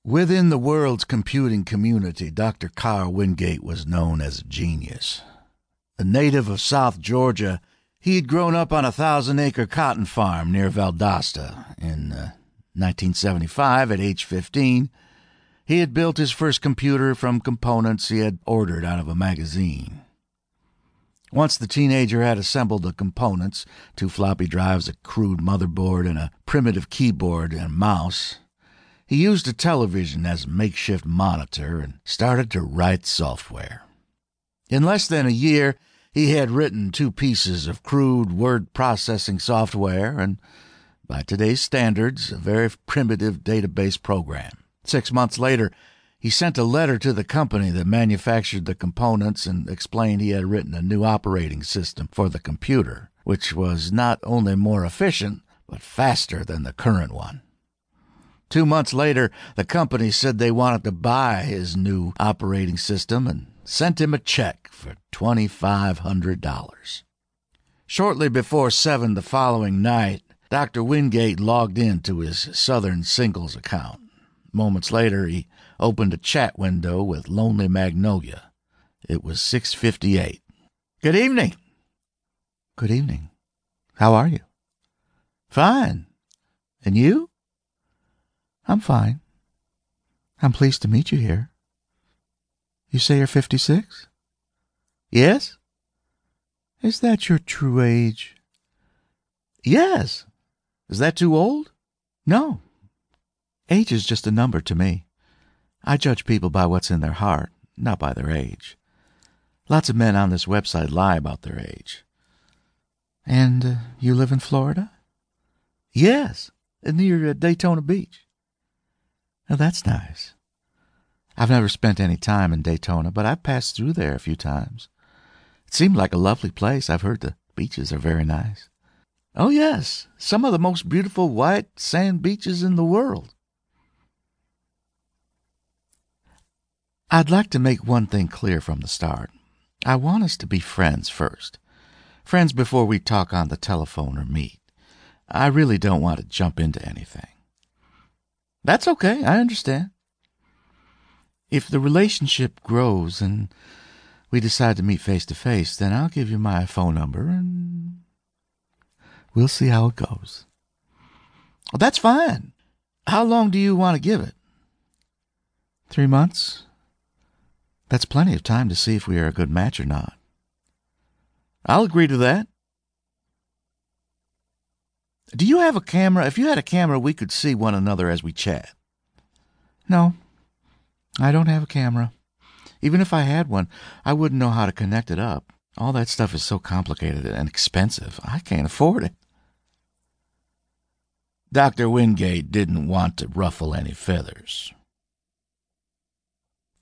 Within the world's computing community, Dr. Carl Wingate was known as a genius. A native of South Georgia, he had grown up on a 1,000-acre cotton farm near Valdosta. In 1975, at age 15, he had built his first computer from components he had ordered out of a magazine. Once the teenager had assembled the components, 2 floppy drives, a crude motherboard, and a primitive keyboard and mouse, he used a television as a makeshift monitor and started to write software. In less than a year, he had written 2 pieces of crude word processing software and, by today's standards, a very primitive database program. 6 months later, he sent a letter to the company that manufactured the components and explained he had written a new operating system for the computer, which was not only more efficient, but faster than the current one. 2 months later, the company said they wanted to buy his new operating system and sent him a check for $2,500. Shortly before 7 the following night, Dr. Wingate logged into his Southern Singles account. Moments later, he opened a chat window with Lonely Magnolia. It was 6:58. "Good evening." "Good evening. How are you?" "Fine. And you?" "I'm fine. I'm pleased to meet you here. You say you're 56? "Yes." "Is that your true age?" "Yes. Is that too old?" "No. Age is just a number to me. I judge people by what's in their heart, not by their age. Lots of men on this website lie about their age." "And you live in Florida?" "Yes, near Daytona Beach." "Oh, that's nice. I've never spent any time in Daytona, but I've passed through there a few times. It seemed like a lovely place. I've heard the beaches are very nice." "Oh, yes. Some of the most beautiful white sand beaches in the world." "I'd like to make one thing clear from the start. I want us to be friends first. Friends before we talk on the telephone or meet. I really don't want to jump into anything." "That's okay. I understand." "If the relationship grows and we decide to meet face to face, then I'll give you my phone number and we'll see how it goes." "Well, that's fine. How long do you want to give it?" 3 months. That's plenty of time to see if we are a good match or not." "I'll agree to that." "Do you have a camera? If you had a camera, we could see one another as we chat." "No, I don't have a camera. Even if I had one, I wouldn't know how to connect it up. All that stuff is so complicated and expensive. I can't afford it." Dr. Wingate didn't want to ruffle any feathers.